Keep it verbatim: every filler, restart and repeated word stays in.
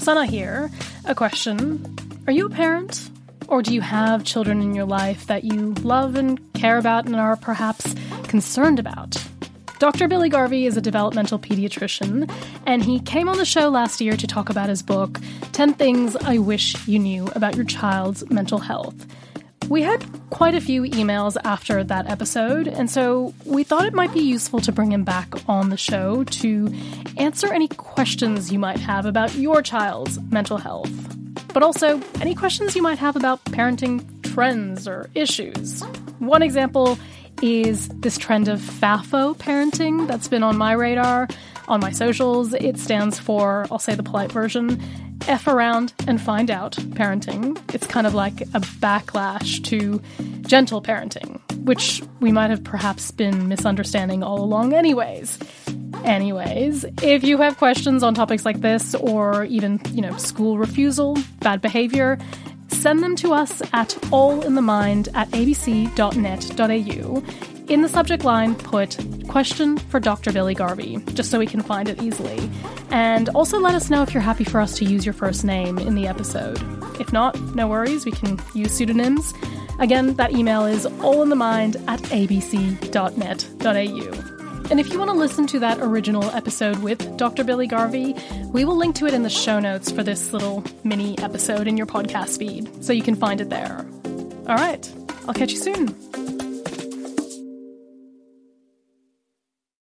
Sana here. A question. Are you a parent? Or do you have children in your life that you love and care about and are perhaps concerned about? Doctor Billy Garvey is a developmental pediatrician, and he came on the show last year to talk about his book, ten Things I Wish You Knew About Your Child's Mental Health. We had quite a few emails after that episode, and so we thought it might be useful to bring him back on the show to answer any questions you might have about your child's mental health. But also, any questions you might have about parenting trends or issues. One example is this trend of FAFO parenting that's been on my radar, on my socials. It stands for, I'll say the polite version, F around and find out parenting. It's kind of like a backlash to gentle parenting, which we might have perhaps been misunderstanding all along anyways. Anyways, if you have questions on topics like this, or even, you know, school refusal, bad behavior, send them to us at allinthemind at abc dot net dot a u. In the subject line, put question for Doctor Billy Garvey, just so we can find it easily. And also let us know if you're happy for us to use your first name in the episode. If not, no worries, we can use pseudonyms. Again, that email is allinthemind at abc dot net dot a u. And if you want to listen to that original episode with Doctor Billy Garvey, we will link to it in the show notes for this little mini episode in your podcast feed, so you can find it there. All right, I'll catch you soon.